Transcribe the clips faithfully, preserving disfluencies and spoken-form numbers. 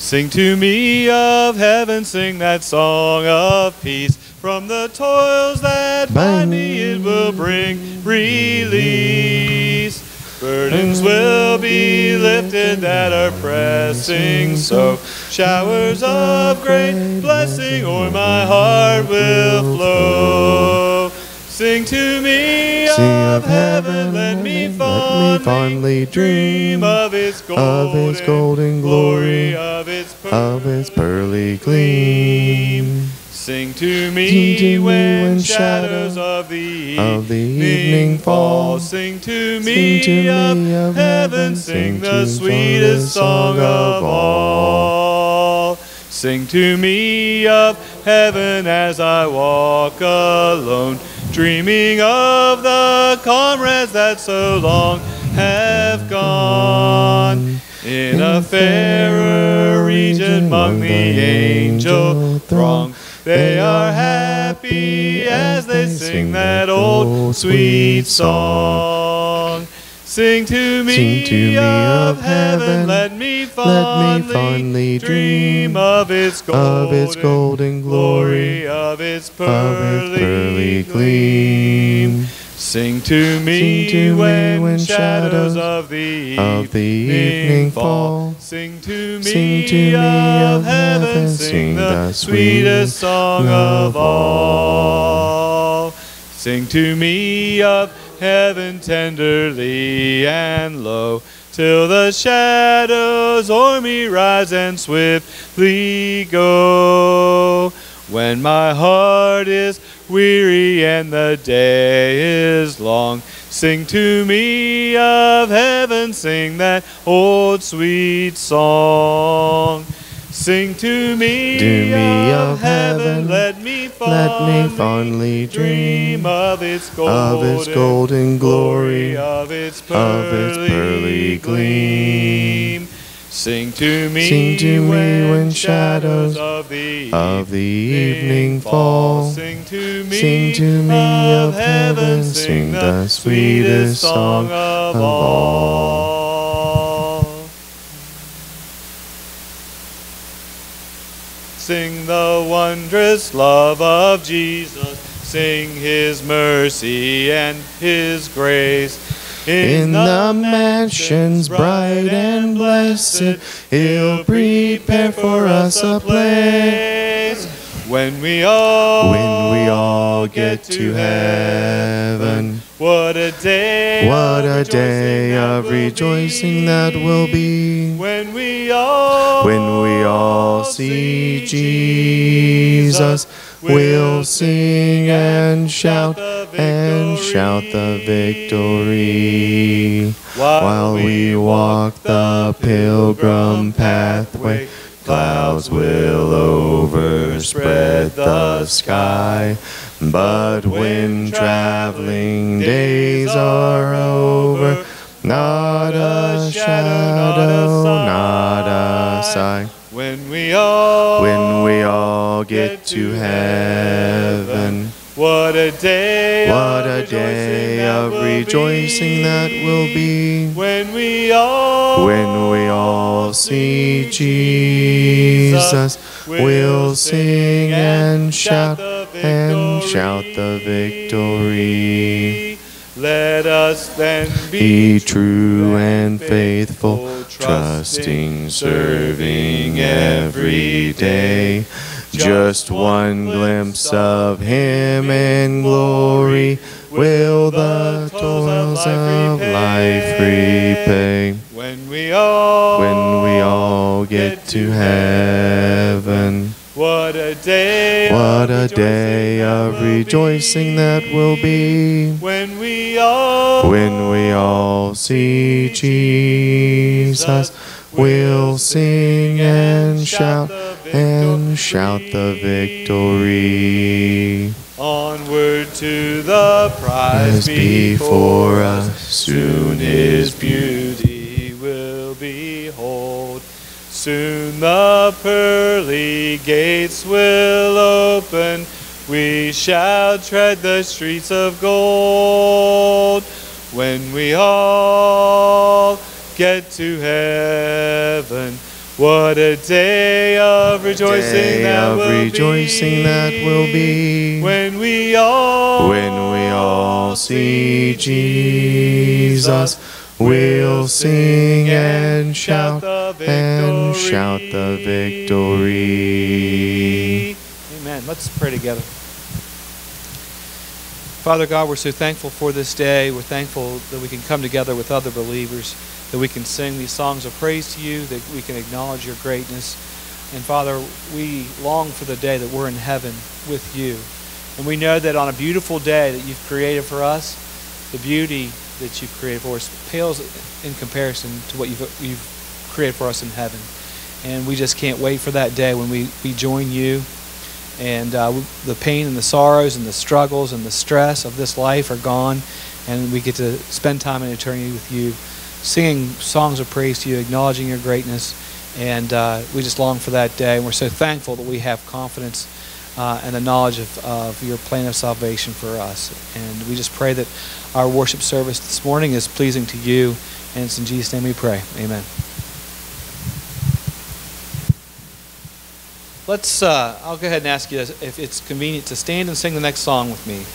Sing to me of heaven, sing that song of peace. From the toils that bind me, it will bring release. Burdens will be lifted that are pressing so. Showers of great blessing o'er my heart will flow. Sing to me of heaven, let me fondly dream of its golden glory, of its pearly gleam. Sing to me when shadows of the evening fall. Sing to me of heaven, sing the sweetest song of all. Sing to me of heaven as I walk alone, dreaming of the comrades that so long have gone. In a fairer region among the angel throng, they are happy as they sing that old sweet song. Sing to me, sing to me of heaven, let me fondly, let me fondly dream of its golden, of its golden glory, of its pearly, of its pearly gleam. Sing to me, sing to when, when shadows of the, of the evening fall. Sing to me, sing to me of heaven, sing the sweetest song of all. Sing to me of heaven tenderly and low, till the shadows o'er me rise and swiftly go. When my heart is weary and the day is long, sing to me of heaven, sing that old sweet song. Sing to me, to me of heaven, let me fondly, let me fondly dream of its golden, of its golden glory, of its pearly, of its pearly gleam. Sing to me, sing to me when shadows of the, of the evening fall. Sing to me, sing to me of heaven, sing the sweetest song of all. Sing the wondrous love of Jesus, sing his mercy and his grace. In the mansions bright and blessed, he'll prepare for us a place. When we all, when we all get to heaven, what a day, what a day of rejoicing that will be. When we all, when we all see Jesus, we'll sing and shout and shout the victory. While we walk the pilgrim pathway, clouds will overspread the sky. But when traveling days are over, not a shadow, not a sigh. When we all, when we all get to heaven, what a day, what a day of rejoicing that will be. When we all, when we all see Jesus, we'll sing and shout and shout the victory. Let us then be true and faithful, trusting, serving every day. Just one glimpse of him in glory will the toils of life repay. When we all, when we all get to heaven, what a day, what a day of rejoicing that will be. When we all, when we all see Jesus, we'll sing and shout and shout the victory. Onward to the prize before us, soon his beauty will behold. Soon the pearly gates will open, we shall tread the streets of gold. When we all get to heaven, What a day of rejoicing Day that of will rejoicing be. that will be. When we all, When we all see Jesus, we'll sing and shout and shout the victory. Amen. Let's pray together. Father God, we're so thankful for this day. We're thankful that we can come together with other believers, that we can sing these songs of praise to you, that we can acknowledge your greatness. And Father, we long for the day that we're in heaven with you. And we know that on a beautiful day that you've created for us, the beauty that you've created for us pales in comparison to what you've, you've created for us in heaven. And we just can't wait for that day when we, we join you. And uh, the pain and the sorrows and the struggles and the stress of this life are gone, and we get to spend time in eternity with you, singing songs of praise to you, acknowledging your greatness, and uh, we just long for that day. And we're so thankful that we have confidence uh, and the knowledge of, of your plan of salvation for us. And we just pray that our worship service this morning is pleasing to you, and it's in Jesus' name we pray. Amen. Let's, uh, I'll go ahead and ask you if it's convenient to stand and sing the next song with me.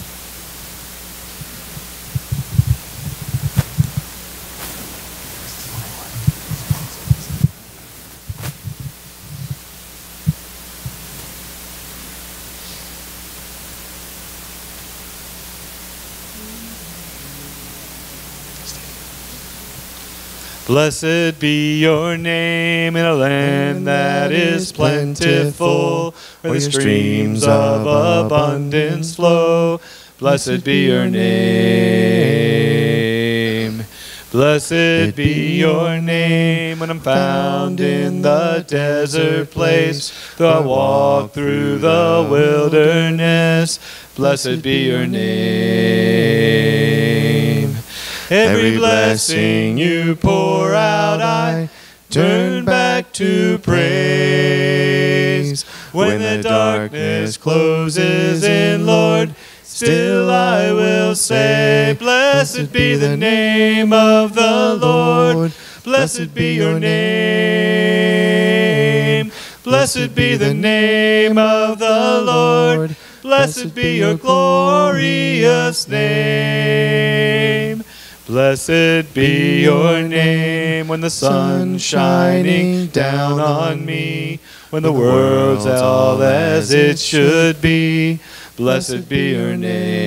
Blessed be your name in a land that is plentiful, where the streams of abundance flow. Blessed be your name. Blessed be your name when I'm found in the desert place, though I walk through the wilderness. Blessed be your name. Every blessing you pour out, I turn back to praise. When the darkness closes in, Lord, still I will say, blessed be the name of the Lord. Blessed be your name. Blessed be the name of the Lord. Blessed be your glorious name. Blessed be your name when the sun's shining down on me, when the world's all as it should be. Blessed be your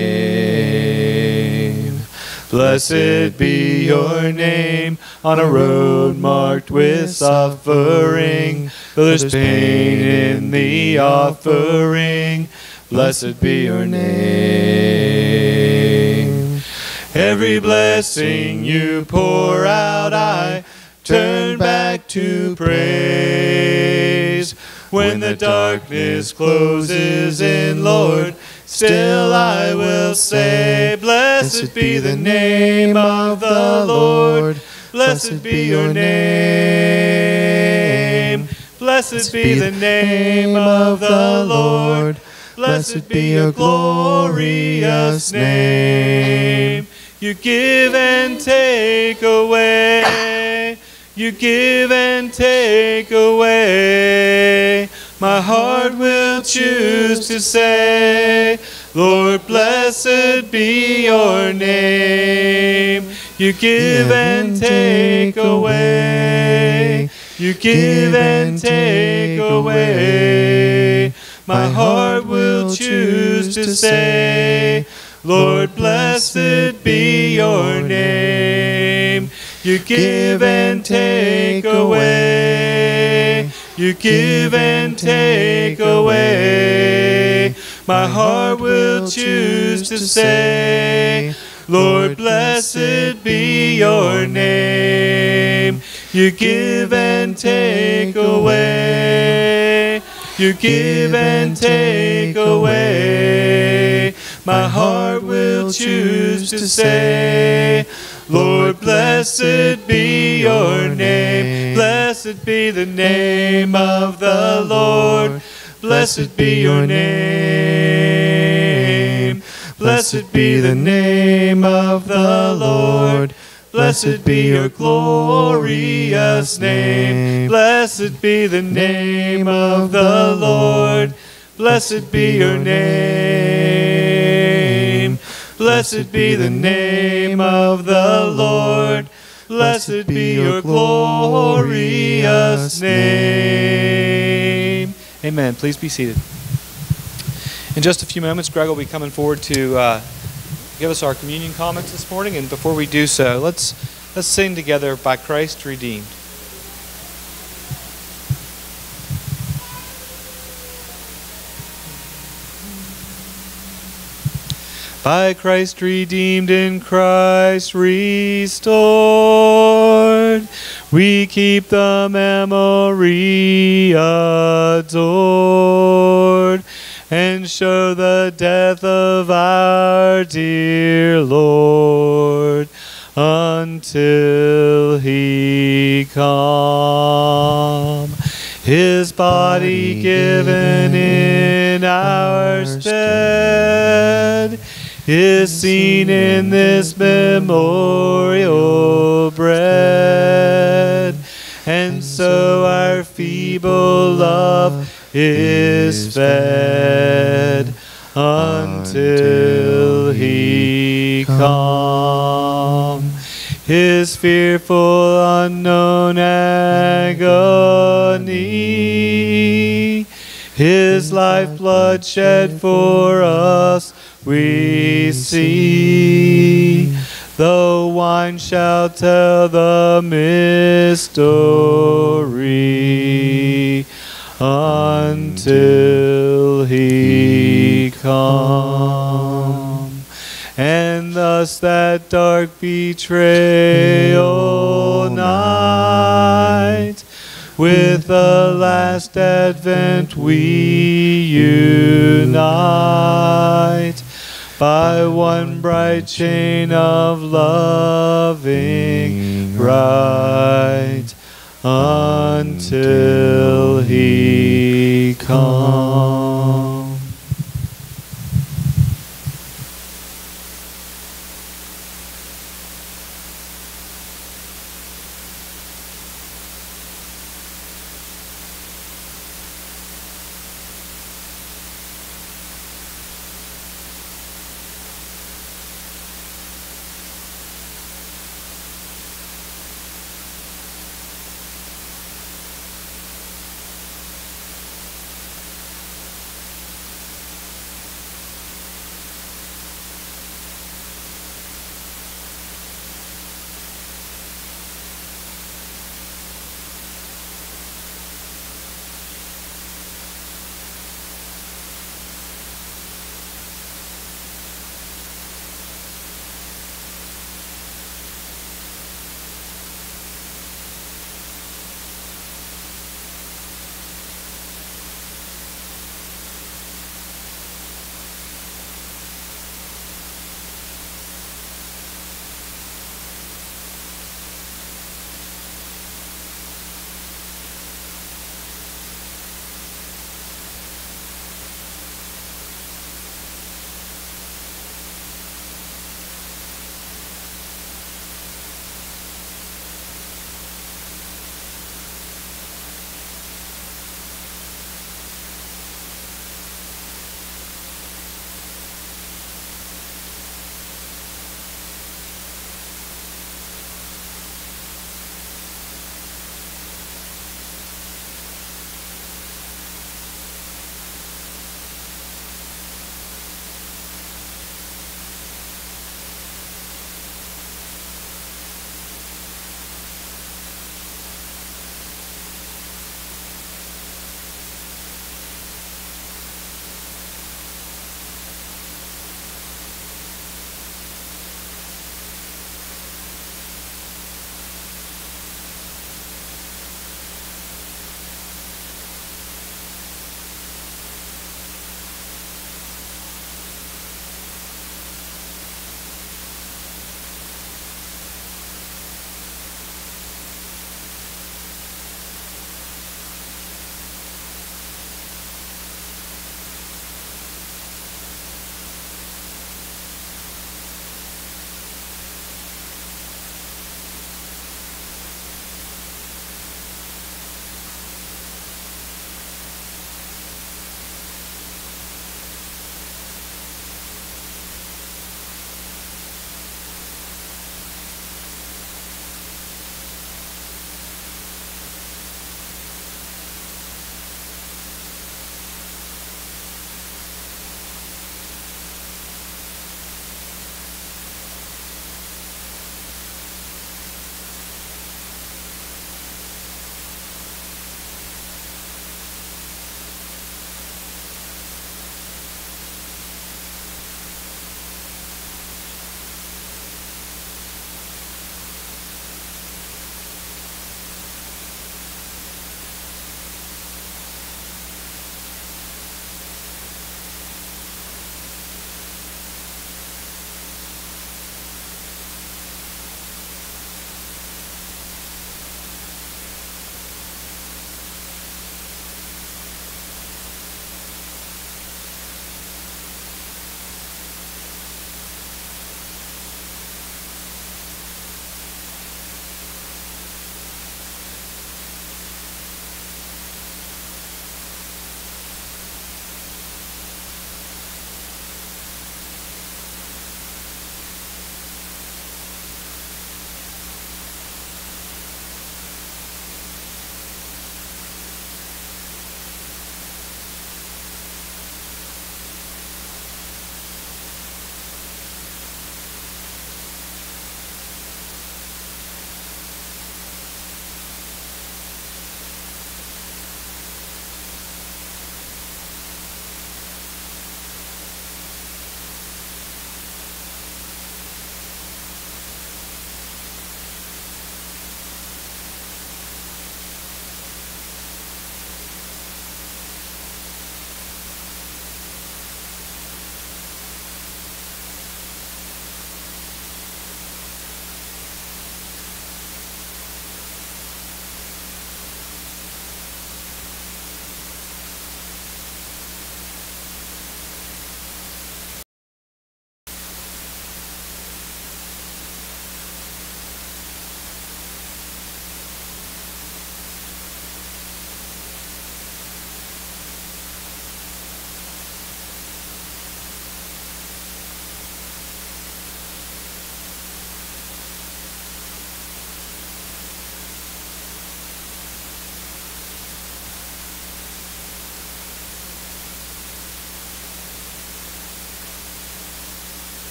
name. Blessed be your name on a road marked with suffering, though there's pain in the offering. Blessed be your name. Every blessing you pour out, I turn back to praise. When the darkness closes in, Lord, still I will say, blessed be the name of the Lord. Blessed be your name. Blessed be the name of the Lord. Blessed be your glorious name. You give and take away. You give and take away. My heart will choose to say, Lord, blessed be your name. You give and take away. You give and take away. My heart will choose to say, Lord, blessed be your name. You give and take away. You give and take away. My heart will choose to say, Lord, blessed be your name. You give and take away. You give and take away. My heart will choose to say, Lord, blessed be your name. Blessed be the name of the Lord. Blessed be your name. Blessed be the name of the Lord. Blessed be your glorious name. Blessed be the name of the Lord. Blessed be your name. Blessed be the name of the Lord. Blessed be your glorious name. Amen. Please be seated. In just a few moments, Greg will be coming forward to uh, give us our communion comments this morning. And before we do so, let's let's sing together, "By Christ Redeemed." By Christ redeemed, in Christ restored, we keep the memory adored, and show the death of our dear Lord, until he come. His body given in our stead is seen in this memorial bread, and so our feeble love is fed until he come. His fearful unknown agony, his lifeblood shed for us we see. The wine shall tell the mystery until he come. And thus that dark betrayal night, with the last advent we unite, by one bright chain of loving right, until he come.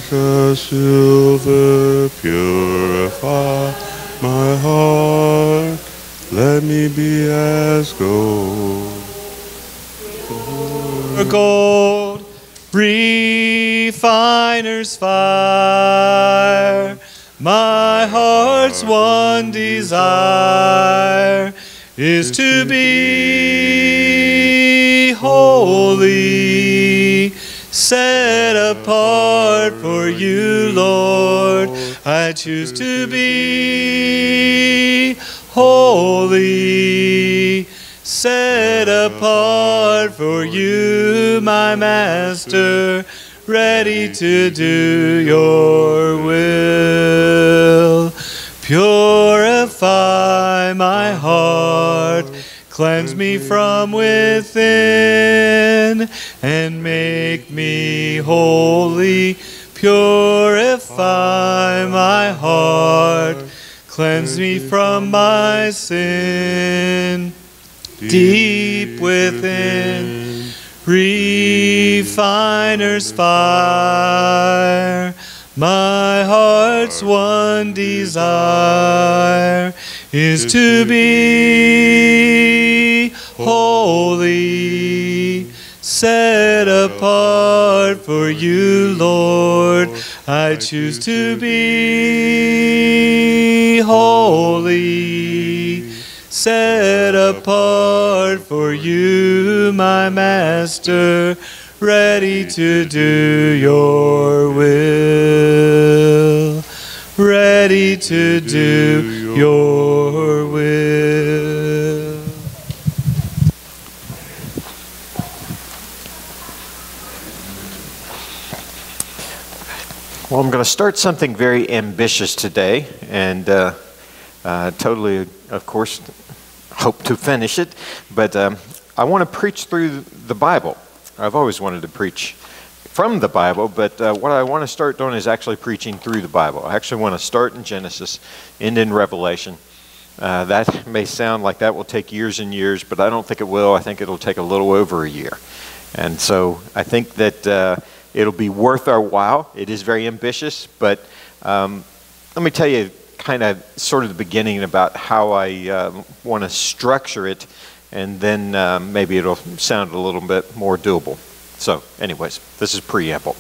the silver, purify my heart. Let me be as gold. Gold, refiner's fire. My heart's one desire is to be holy, set apart for you, Lord. I choose to be holy, set apart for you, my Master, ready to do your will. Purify my heart, cleanse me from within, and make me holy. Purify my heart, cleanse me from my sin. Deep within, refiner's fire. My heart's one desire is to be holy, set apart for you, Lord. I choose to be holy, set apart for you, my Master, ready to do your will, ready to do your will. Well, I'm going to start something very ambitious today, and uh, uh, totally, of course, hope to finish it, but um, I want to preach through the Bible. I've always wanted to preach from the Bible, but uh, what I want to start doing is actually preaching through the Bible. I actually want to start in Genesis, end in Revelation. Uh, that may sound like that will take years and years, but I don't think it will. I think it'll take a little over a year. And so I think that uh, it'll be worth our while. It is very ambitious, but um, let me tell you kind of sort of the beginning about how I uh, want to structure it, and then uh, maybe it'll sound a little bit more doable. So anyways, this is preamble.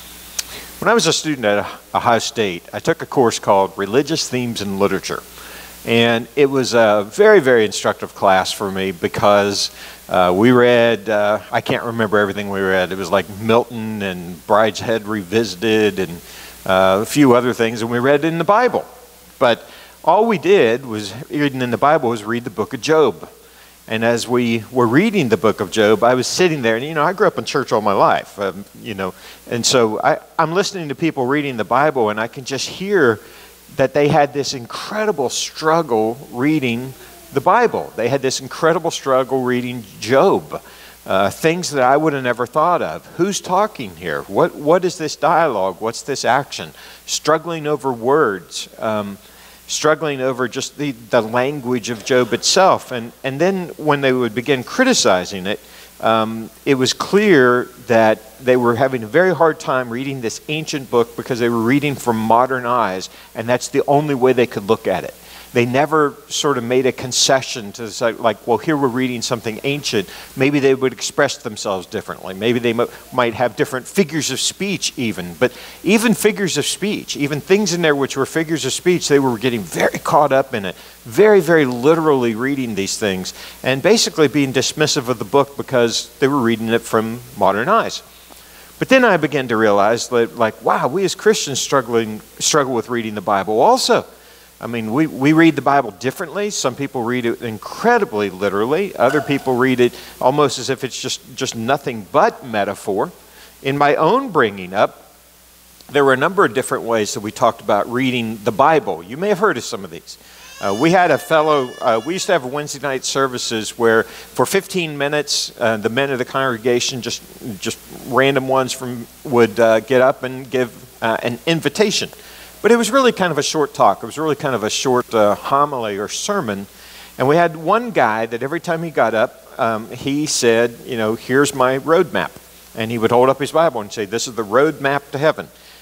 When I was a student at Ohio State, I took a course called Religious Themes in Literature. And it was a very, very instructive class for me because uh, we read, uh, I can't remember everything we read. It was like Milton and Brideshead Revisited and uh, a few other things, and we read in the Bible. But all we did was, reading in the Bible, was read the book of Job. And as we were reading the book of Job, I was sitting there, and you know, I grew up in church all my life, um, you know, and so I, I'm listening to people reading the Bible, and I can just hear that they had this incredible struggle reading the Bible. They had this incredible struggle reading Job, uh, things that I would have never thought of. Who's talking here? What What is this dialogue? What's this action? Struggling over words. Um, struggling over just the, the language of Job itself. And, and then when they would begin criticizing it, um, it was clear that they were having a very hard time reading this ancient book because they were reading from modern eyes, and that's the only way they could look at it. They never sort of made a concession to say, like, well, here we're reading something ancient. Maybe they would express themselves differently. Maybe they m- might have different figures of speech even. But even figures of speech, even things in there which were figures of speech, they were getting very caught up in it, very, very literally reading these things, and basically being dismissive of the book because they were reading it from modern eyes. But then I began to realize that, like, wow, we as Christians struggling struggle with reading the Bible also. I mean, we, we read the Bible differently. Some people read it incredibly literally. Other people read it almost as if it's just, just nothing but metaphor. In my own bringing up, there were a number of different ways that we talked about reading the Bible. You may have heard of some of these. Uh, we had a fellow, uh, we used to have Wednesday night services where for fifteen minutes, uh, the men of the congregation, just, just random ones from, would uh, get up and give uh, an invitation. But it was really kind of a short talk. It was really kind of a short uh, homily or sermon. And we had one guy that every time he got up, um, he said, you know, here's my roadmap. And he would hold up his Bible and say, this is the roadmap to heaven.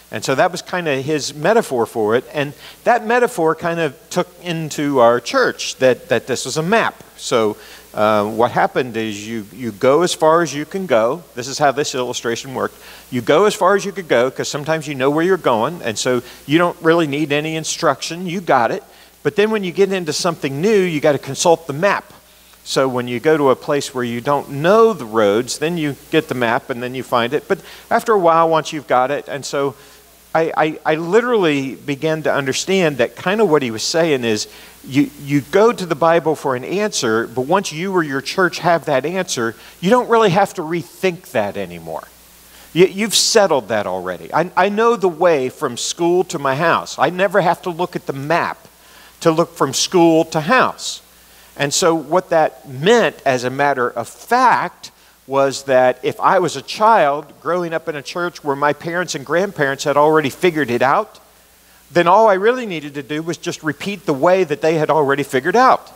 And so that was kind of his metaphor for it. And that metaphor kind of took into our church that, that this was a map. So uh, what happened is you, you go as far as you can go. This is how this illustration worked. You go as far as you could go because sometimes you know where you're going. And so you don't really need any instruction. You got it. But then when you get into something new, you got to consult the map. So when you go to a place where you don't know the roads, then you get the map and then you find it. But after a while, once you've got it, and so I, I, I literally began to understand that kind of what he was saying is you, you go to the Bible for an answer, but once you or your church have that answer, you don't really have to rethink that anymore. You, you've settled that already. I, I know the way from school to my house. I never have to look at the map to look from school to house. And so what that meant as a matter of fact was that if I was a child growing up in a church where my parents and grandparents had already figured it out, then all I really needed to do was just repeat the way that they had already figured out,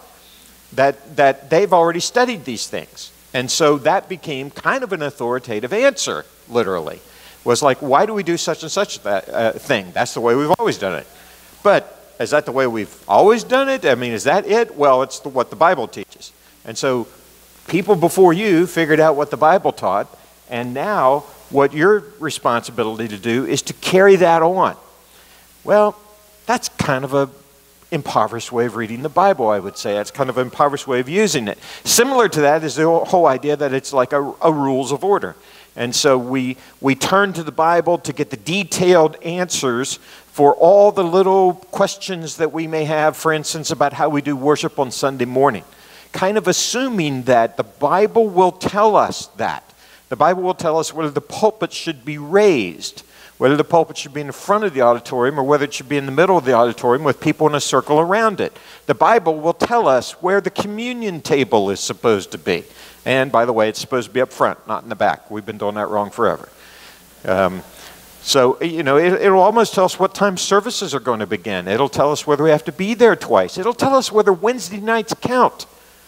that, that they've already studied these things. And so that became kind of an authoritative answer, literally. Was like, why do we do such and such that, uh, thing? That's the way we've always done it. But is that the way we've always done it? I mean, is that it? Well, it's the, what the Bible teaches. And so people before you figured out what the Bible taught, and now what your responsibility to do is to carry that on. Well, that's kind of a impoverished way of reading the Bible, I would say. That's kind of an impoverished way of using it. Similar to that is the whole idea that it's like a, a rules of order. And so we, we turn to the Bible to get the detailed answers for all the little questions that we may have, for instance, about how we do worship on Sunday morning. Kind of assuming that the Bible will tell us that. The Bible will tell us whether the pulpit should be raised, whether the pulpit should be in the front of the auditorium or whether it should be in the middle of the auditorium with people in a circle around it. The Bible will tell us where the communion table is supposed to be. And by the way, it's supposed to be up front, not in the back. We've been doing that wrong forever. Um, so, you know, it, it'll almost tell us what time services are going to begin. It'll tell us whether we have to be there twice. It'll tell us whether Wednesday nights count.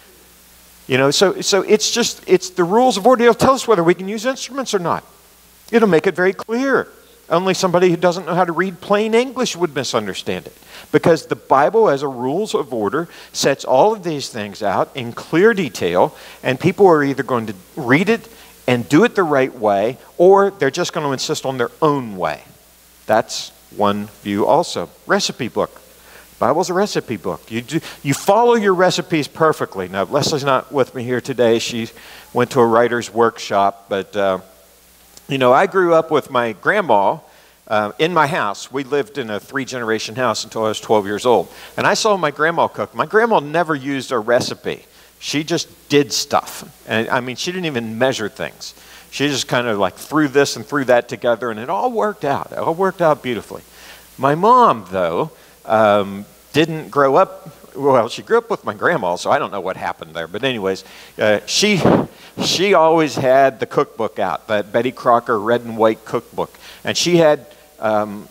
You know, so, so it's just, it's the rules of order. It'll tell us whether we can use instruments or not. It'll make it very clear. Only somebody who doesn't know how to read plain English would misunderstand it. Because the Bible, as a rules of order, sets all of these things out in clear detail, and people are either going to read it and do it the right way, or they're just going to insist on their own way. That's one view also. Recipe book. The Bible's a recipe book. You, do, you follow your recipes perfectly. Now, Leslie's not with me here today. She went to a writer's workshop, but... Uh, You know, I grew up with my grandma uh, in my house. We lived in a three-generation house until I was twelve years old. And I saw my grandma cook. My grandma never used a recipe. She just did stuff. And I mean, she didn't even measure things. She just kind of like threw this and threw that together, and it all worked out. It all worked out beautifully. My mom, though, um, didn't grow up... Well, she grew up with my grandma, so I don't know what happened there. But anyways, uh, she she always had the cookbook out, that Betty Crocker red and white cookbook. And she had, um,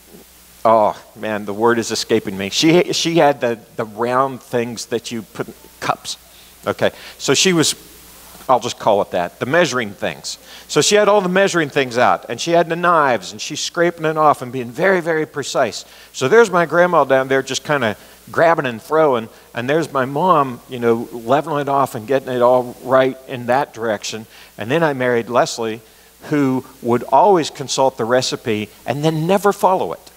oh man, the word is escaping me. She, she had the, the round things that you put in cups. Okay, so she was, I'll just call it that, the measuring things. So she had all the measuring things out, and she had the knives, and she's scraping it off and being very, very precise. So there's my grandma down there just kind of grabbing and throwing, and there's my mom, you know, leveling it off and getting it all right in that direction. And then I married Leslie, who would always consult the recipe and then never follow it.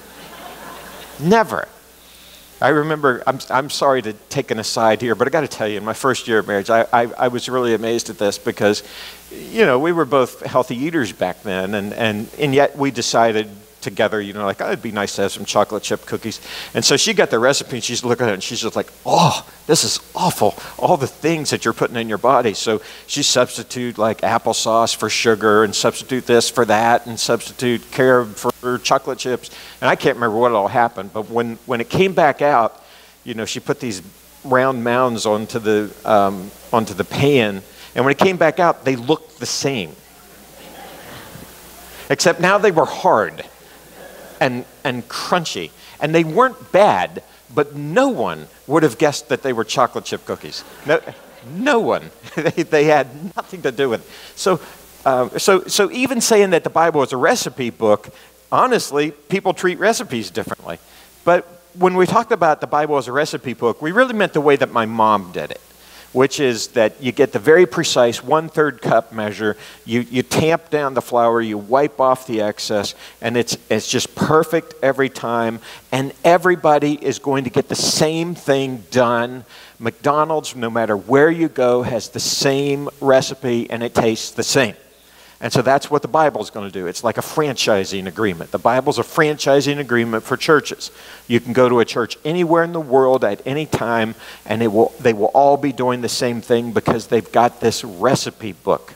Never. I remember, I'm, I'm sorry to take an aside here, but I got to tell you, in my first year of marriage, I, I, I was really amazed at this because, you know, we were both healthy eaters back then, and, and, and yet we decided together, you know, like, oh, it'd be nice to have some chocolate chip cookies. And so she got the recipe, and she's looking at it, and she's just like, oh, this is awful, all the things that you're putting in your body. So she substitute like applesauce for sugar, and substitute this for that, and substitute carob for chocolate chips. And I can't remember what all happened, but when, when it came back out, you know, she put these round mounds onto the, um, onto the pan, and when it came back out, they looked the same. Except now they were hard and and crunchy, and they weren't bad, but no one would have guessed that they were chocolate chip cookies. No, no one. they, they had nothing to do with it. So, uh, so, so even saying that the Bible is a recipe book honestly, people treat recipes differently. But when we talked about the Bible as a recipe book, we really meant the way that my mom did it, which is that you get the very precise one-third cup measure, you, you tamp down the flour, you wipe off the excess, and it's, it's just perfect every time, and everybody is going to get the same thing done. McDonald's, no matter where you go, has the same recipe, and it tastes the same. And so that's what the Bible is going to do. It's like a franchising agreement. The Bible's a franchising agreement for churches. You can go to a church anywhere in the world at any time, and it will, they will all be doing the same thing because they've got this recipe book.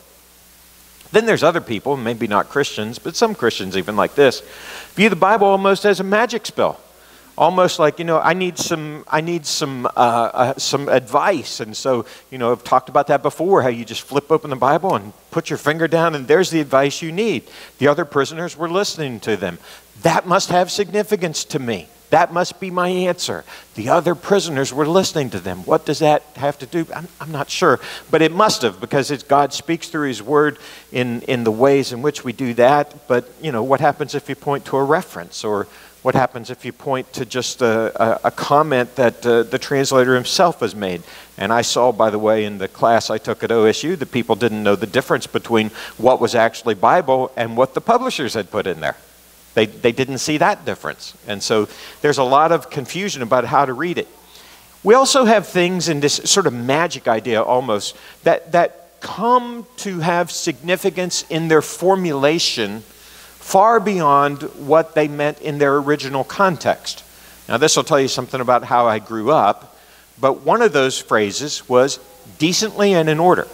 Then there's other people, maybe not Christians, but some Christians even like this, view the Bible almost as a magic spell. Almost like, you know, I need some, I need some, uh, uh, some advice. And so, you know, I've talked about that before, how you just flip open the Bible and put your finger down and there's the advice you need. The other prisoners were listening to them. That must have significance to me. That must be my answer. The other prisoners were listening to them. What does that have to do? I'm, I'm not sure, but it must have, because it's, God speaks through His Word in, in the ways in which we do that. But, you know, what happens if you point to a reference, or what happens if you point to just a, a, a comment that uh, the translator himself has made? And I saw, by the way, in the class I took at O S U, that people didn't know the difference between what was actually Bible and what the publishers had put in there. They, they didn't see that difference. And so there's a lot of confusion about how to read it. We also have things in this sort of magic idea almost that, that come to have significance in their formulation far beyond what they meant in their original context. Now, this will tell you something about how I grew up, but one of those phrases was decently and in order.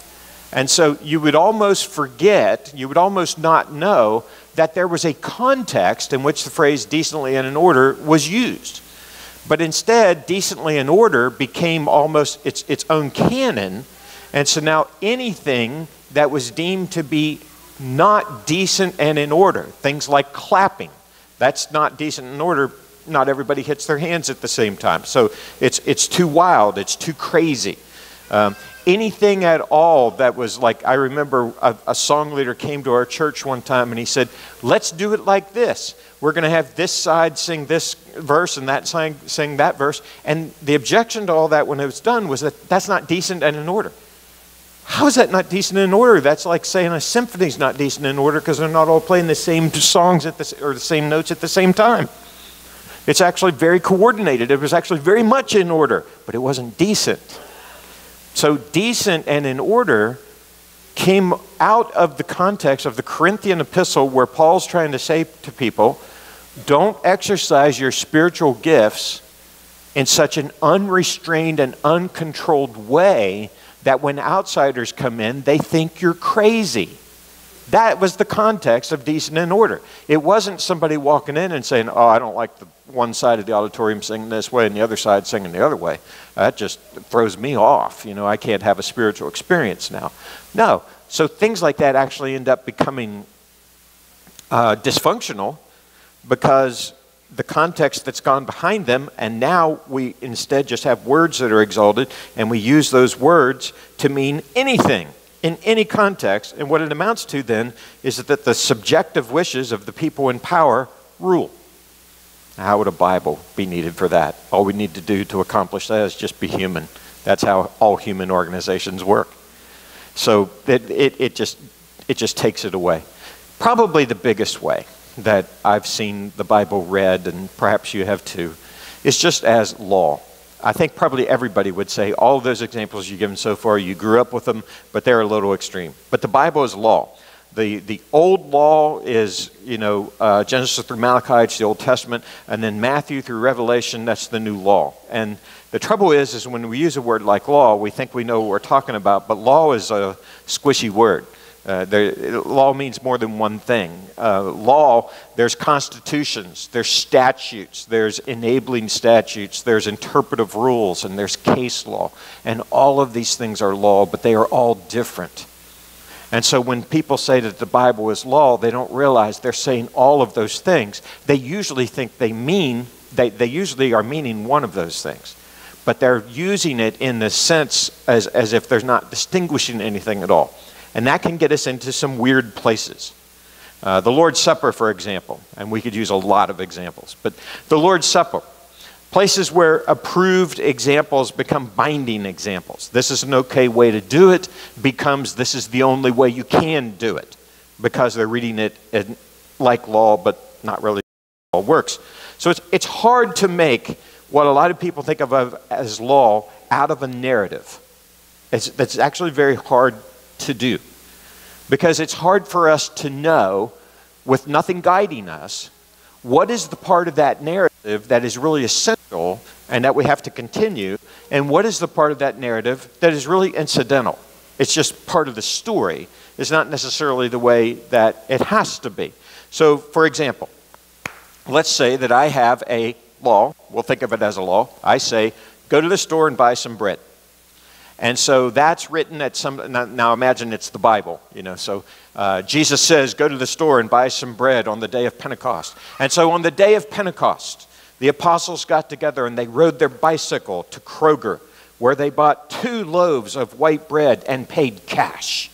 And so you would almost forget, you would almost not know that there was a context in which the phrase decently and in order was used. But instead, decently in order became almost its, its own canon, and so now anything that was deemed to be not decent and in order, things like clapping, that's not decent and in order. Not everybody hits their hands at the same time. So it's, it's too wild, it's too crazy. Um, anything at all that was like, I remember a, a song leader came to our church one time and he said, let's do it like this. We're going to have this side sing this verse and that side sing that verse. And the objection to all that when it was done was that that's not decent and in order. How is that not decent in order? That's like saying a symphony's not decent in order because they're not all playing the same songs at the, or the same notes at the same time. It's actually very coordinated. It was actually very much in order, but it wasn't decent. So decent and in order came out of the context of the Corinthian epistle where Paul's trying to say to people, don't exercise your spiritual gifts in such an unrestrained and uncontrolled way that when outsiders come in, they think you're crazy. That was the context of decent and order. It wasn't somebody walking in and saying, oh, I don't like the one side of the auditorium singing this way and the other side singing the other way. That just throws me off. You know, I can't have a spiritual experience now. No. So things like that actually end up becoming uh, dysfunctional because the context that's gone behind them, and now we instead just have words that are exalted, and we use those words to mean anything in any context. And what it amounts to then is that the subjective wishes of the people in power rule. How would a Bible be needed for that? All we need to do to accomplish that is just be human. That's how all human organizations work. So it, it, it, just, it just takes it away. Probably the biggest way that I've seen the Bible read, and perhaps you have too, is just as law. I think probably everybody would say all of those examples you've given so far, you grew up with them, but they're a little extreme. But the Bible is law. The, the old law is, you know, uh, Genesis through Malachi, it's the Old Testament, and then Matthew through Revelation, that's the new law. And the trouble is, is when we use a word like law, we think we know what we're talking about, but law is a squishy word. Uh, there, law means more than one thing. Uh, law, there's constitutions, there's statutes, there's enabling statutes, there's interpretive rules, and there's case law. And all of these things are law, but they are all different. And so when people say that the Bible is law, they don't realize they're saying all of those things. They usually think they mean, they, they usually are meaning one of those things. But they're using it in the sense as, as if they're not distinguishing anything at all. And that can get us into some weird places. Uh, the Lord's Supper, for example, and we could use a lot of examples, but the Lord's Supper, places where approved examples become binding examples. This is an okay way to do it becomes this is the only way you can do it because they're reading it in, like law, but not really how law works. So it's, it's hard to make what a lot of people think of as law out of a narrative. It's, that's actually very hard to do because it's hard for us to know, with nothing guiding us, what is the part of that narrative that is really essential and that we have to continue, and what is the part of that narrative that is really incidental. It's just part of the story. It's not necessarily the way that it has to be. So, for example, let's say that I have a law. We'll think of it as a law. I say, go to the store and buy some bread. And so that's written at some, now, now imagine it's the Bible, you know, so uh, Jesus says, go to the store and buy some bread on the day of Pentecost. And so on the day of Pentecost, the apostles got together and they rode their bicycle to Kroger, where they bought two loaves of white bread and paid cash.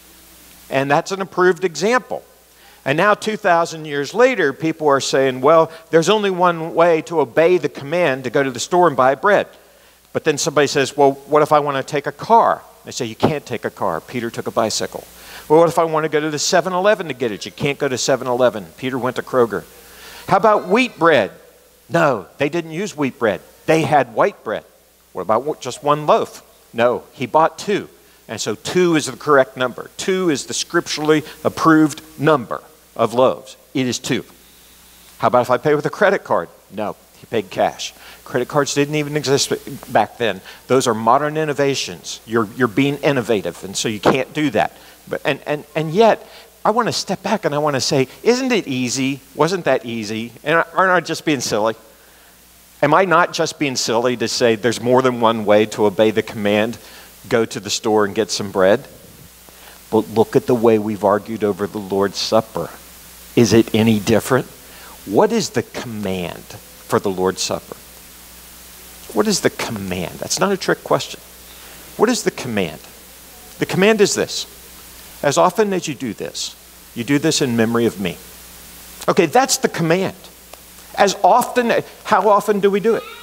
And that's an approved example. And now two thousand years later, people are saying, well, there's only one way to obey the command to go to the store and buy bread. But then somebody says, well, what if I want to take a car? They say, you can't take a car. Peter took a bicycle. Well, what if I want to go to the seven eleven to get it? You can't go to seven eleven. Peter went to Kroger. How about wheat bread? No, they didn't use wheat bread. They had white bread. What about just one loaf? No, he bought two. And so two is the correct number. Two is the scripturally approved number of loaves. It is two. How about if I pay with a credit card? No, he paid cash. Credit cards didn't even exist back then. Those are modern innovations. You're, you're being innovative, and so you can't do that. But, and, and, and yet, I want to step back and I want to say, isn't it easy? Wasn't that easy? And aren't I just being silly? Am I not just being silly to say there's more than one way to obey the command, go to the store and get some bread? But look at the way we've argued over the Lord's Supper. Is it any different? What is the command for the Lord's Supper? What is the command? That's not a trick question. What is the command? The command is this. As often as you do this, you do this in memory of me. Okay, that's the command. As often, how often do we do it?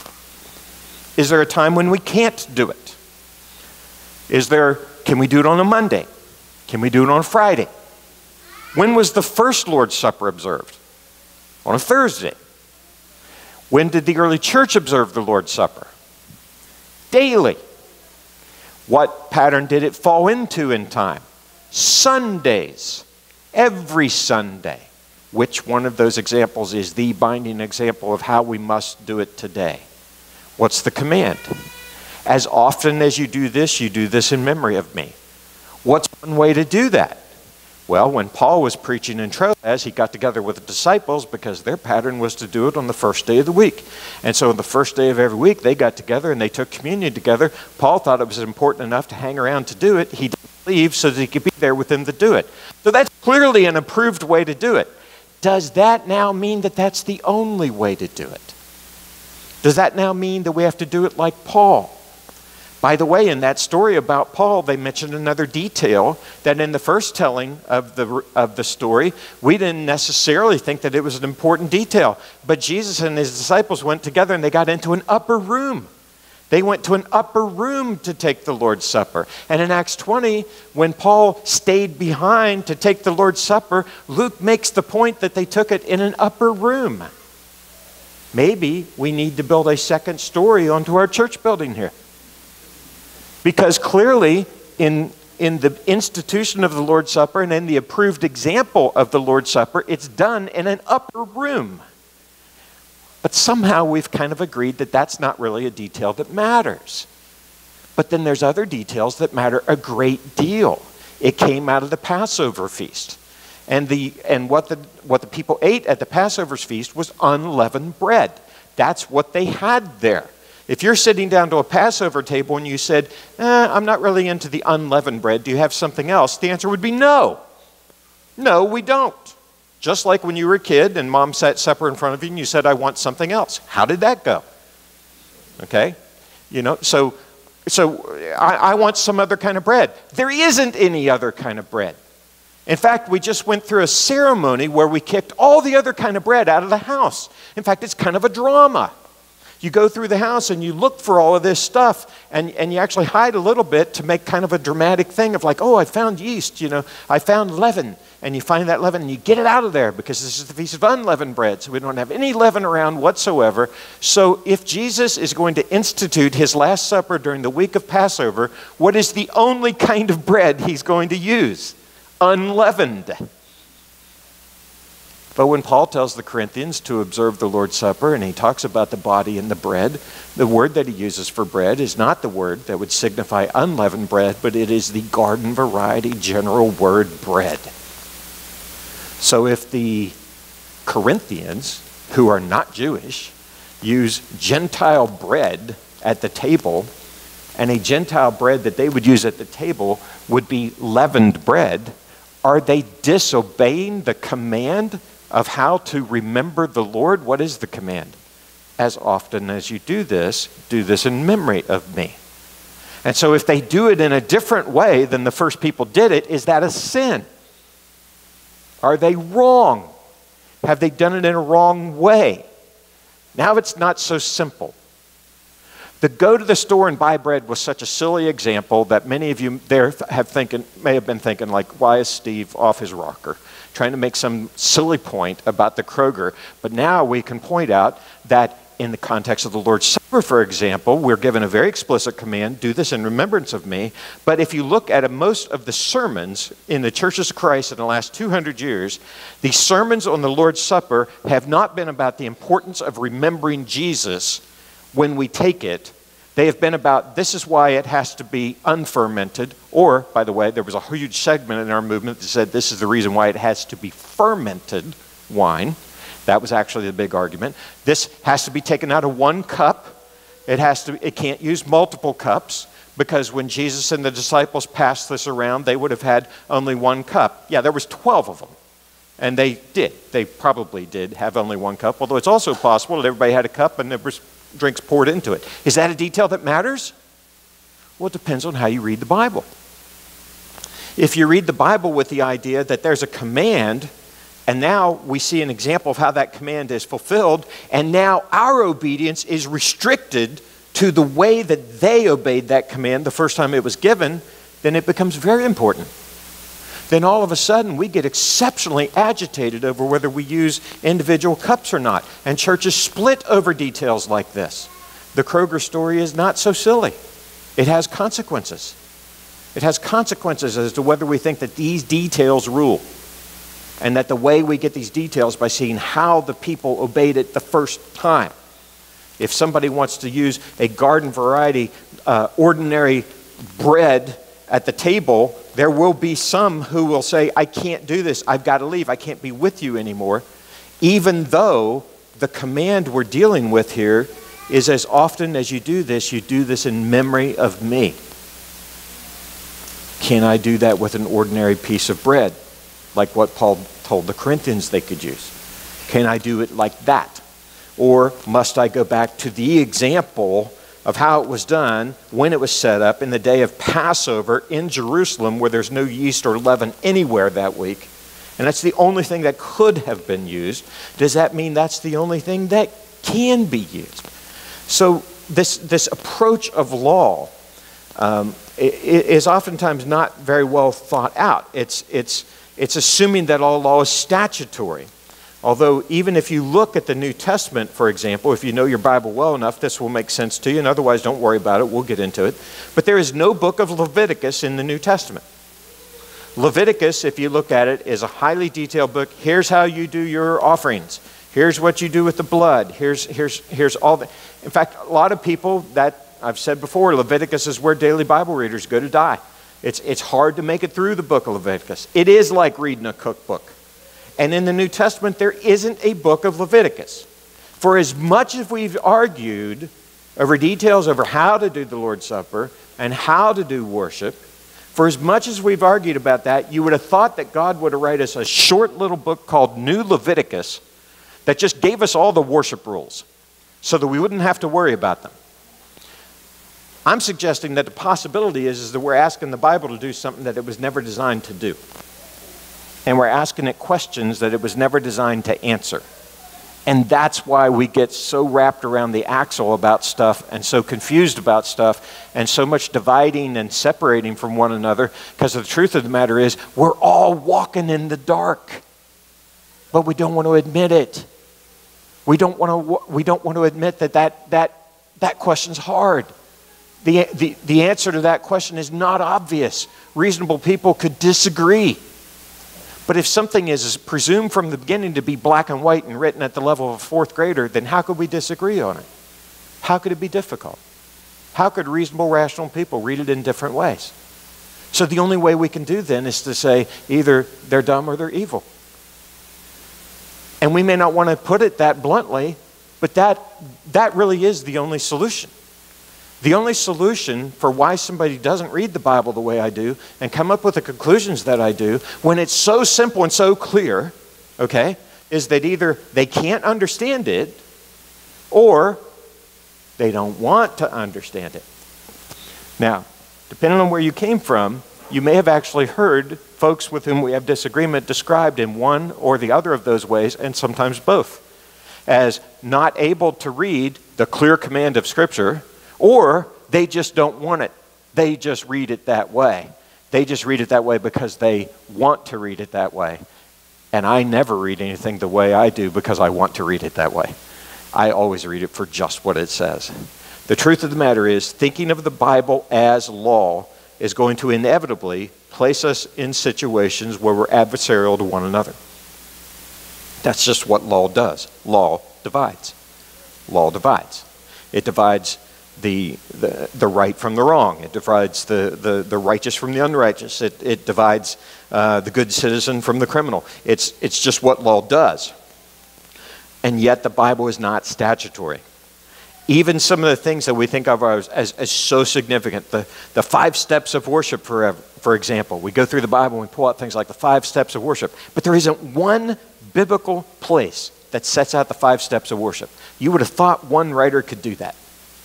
Is there a time when we can't do it? Is there, can we do it on a Monday? Can we do it on a Friday? When was the first Lord's Supper observed? On a Thursday. When did the early church observe the Lord's Supper? Daily. What pattern did it fall into in time? Sundays. Every Sunday. Which one of those examples is the binding example of how we must do it today? What's the command? As often as you do this, you do this in memory of me. What's one way to do that? Well, when Paul was preaching in Troas, he got together with the disciples because their pattern was to do it on the first day of the week. And so on the first day of every week, they got together and they took communion together. Paul thought it was important enough to hang around to do it. He didn't leave so that he could be there with them to do it. So that's clearly an approved way to do it. Does that now mean that that's the only way to do it? Does that now mean that we have to do it like Paul? By the way, in that story about Paul, they mentioned another detail that in the first telling of the, of the story, we didn't necessarily think that it was an important detail. But Jesus and his disciples went together and they got into an upper room. They went to an upper room to take the Lord's Supper. And in Acts twenty, when Paul stayed behind to take the Lord's Supper, Luke makes the point that they took it in an upper room. Maybe we need to build a second story onto our church building here. Because clearly, in, in the institution of the Lord's Supper and in the approved example of the Lord's Supper, it's done in an upper room. But somehow we've kind of agreed that that's not really a detail that matters. But then there's other details that matter a great deal. It came out of the Passover feast. And, the, and what, the, what the people ate at the Passover feast was unleavened bread. That's what they had there. If you're sitting down to a Passover table and you said, eh, I'm not really into the unleavened bread, do you have something else? The answer would be no. No, we don't. Just like when you were a kid and mom set supper in front of you and you said, I want something else. How did that go? Okay? You know, so, so I, I want some other kind of bread. There isn't any other kind of bread. In fact, we just went through a ceremony where we kicked all the other kind of bread out of the house. In fact, it's kind of a drama. You go through the house and you look for all of this stuff, and, and you actually hide a little bit to make kind of a dramatic thing of like, oh, I found yeast, you know, I found leaven. And you find that leaven and you get it out of there because this is the Feast of Unleavened Bread. So we don't have any leaven around whatsoever. So if Jesus is going to institute his Last Supper during the week of Passover, what is the only kind of bread he's going to use? Unleavened. But when Paul tells the Corinthians to observe the Lord's Supper and he talks about the body and the bread, the word that he uses for bread is not the word that would signify unleavened bread, but it is the garden variety general word bread. So if the Corinthians, who are not Jewish, use Gentile bread at the table, and a Gentile bread that they would use at the table would be leavened bread, are they disobeying the command of how to remember the Lord? What is the command? As often as you do this, do this in memory of me. And so if they do it in a different way than the first people did it, is that a sin? Are they wrong? Have they done it in a wrong way? Now it's not so simple. The go to the store and buy bread was such a silly example that many of you there have thinking, may have been thinking like, why is Steve off his rocker? Trying to make some silly point about the Kroger. But now we can point out that in the context of the Lord's Supper, for example, we're given a very explicit command, do this in remembrance of me. But if you look at most of the sermons in the churches of Christ in the last two hundred years, the sermons on the Lord's Supper have not been about the importance of remembering Jesus when we take it. They have been about, this is why it has to be unfermented. Or, by the way, there was a huge segment in our movement that said this is the reason why it has to be fermented wine. That was actually the big argument. This has to be taken out of one cup. It has to. It can't use multiple cups because when Jesus and the disciples passed this around, they would have had only one cup. Yeah, there was twelve of them. And they did. They probably did have only one cup, although it's also possible that everybody had a cup and there was drinks poured into it. Is that a detail that matters? Well, it depends on how you read the Bible. If you read the Bible with the idea that there's a command, and now we see an example of how that command is fulfilled, and now our obedience is restricted to the way that they obeyed that command the first time it was given, then it becomes very important. Then all of a sudden we get exceptionally agitated over whether we use individual cups or not. And churches split over details like this. The Kroger story is not so silly. It has consequences. It has consequences as to whether we think that these details rule. And that the way we get these details by seeing how the people obeyed it the first time. If somebody wants to use a garden variety, uh, ordinary bread at the table, there will be some who will say, I can't do this. I've got to leave. I can't be with you anymore. Even though the command we're dealing with here is as often as you do this, you do this in memory of me. Can I do that with an ordinary piece of bread? Like what Paul told the Corinthians they could use. Can I do it like that? Or must I go back to the example of how it was done when it was set up in the day of Passover in Jerusalem where there's no yeast or leaven anywhere that week? And that's the only thing that could have been used. Does that mean that's the only thing that can be used? So this, this approach of law um, is oftentimes not very well thought out. It's, it's, it's assuming that all law is statutory. Although even if you look at the New Testament, for example, if you know your Bible well enough, this will make sense to you, and otherwise don't worry about it, we'll get into it. But there is no book of Leviticus in the New Testament. Leviticus, if you look at it, is a highly detailed book. Here's how you do your offerings. Here's what you do with the blood. Here's, here's, here's all the... In fact, a lot of people that, I've said before, Leviticus is where daily Bible readers go to die. It's, it's hard to make it through the book of Leviticus. It is like reading a cookbook. And in the New Testament, there isn't a book of Leviticus. For as much as we've argued over details over how to do the Lord's Supper and how to do worship, for as much as we've argued about that, you would have thought that God would have written us a short little book called New Leviticus that just gave us all the worship rules so that we wouldn't have to worry about them. I'm suggesting that the possibility is, is that we're asking the Bible to do something that it was never designed to do. And we're asking it questions that it was never designed to answer. And that's why we get so wrapped around the axle about stuff and so confused about stuff and so much dividing and separating from one another, because the truth of the matter is we're all walking in the dark, but we don't want to admit it. We don't want to, we don't want to admit that that, that, that question's hard. The, the, the answer to that question is not obvious. Reasonable people could disagree. But if something is presumed from the beginning to be black and white and written at the level of a fourth grader, then how could we disagree on it? How could it be difficult? How could reasonable, rational people read it in different ways? So the only way we can do then is to say either they're dumb or they're evil. And we may not want to put it that bluntly, but that, that really is the only solution. The only solution for why somebody doesn't read the Bible the way I do and come up with the conclusions that I do, when it's so simple and so clear, okay, is that either they can't understand it or they don't want to understand it. Now, depending on where you came from, you may have actually heard folks with whom we have disagreement described in one or the other of those ways, and sometimes both, as not able to read the clear command of Scripture, or they just don't want it. They just read it that way. They just read it that way because they want to read it that way. And I never read anything the way I do because I want to read it that way. I always read it for just what it says. The truth of the matter is, thinking of the Bible as law is going to inevitably place us in situations where we're adversarial to one another. That's just what law does. Law divides. Law divides. It divides The, the, the right from the wrong. It divides the, the, the righteous from the unrighteous. It, it divides uh, the good citizen from the criminal. It's, it's just what law does. And yet the Bible is not statutory. Even some of the things that we think of as, as, as so significant, the, the five steps of worship, for, for example. We go through the Bible and we pull out things like the five steps of worship. But there isn't one biblical place that sets out the five steps of worship. You would have thought one writer could do that.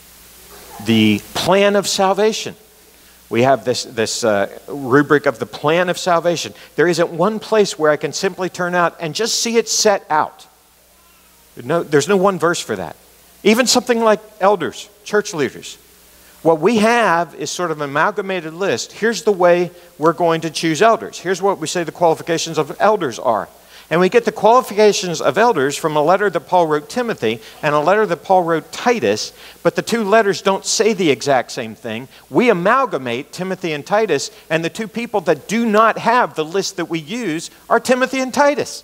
The plan of salvation. We have this, this uh, rubric of the plan of salvation. There isn't one place where I can simply turn out and just see it set out. No, there's no one verse for that. Even something like elders, church leaders. What we have is sort of an amalgamated list. Here's the way we're going to choose elders. Here's what we say the qualifications of elders are. And we get the qualifications of elders from a letter that Paul wrote Timothy and a letter that Paul wrote Titus, but the two letters don't say the exact same thing. We amalgamate Timothy and Titus, and the two people that do not have the list that we use are Timothy and Titus.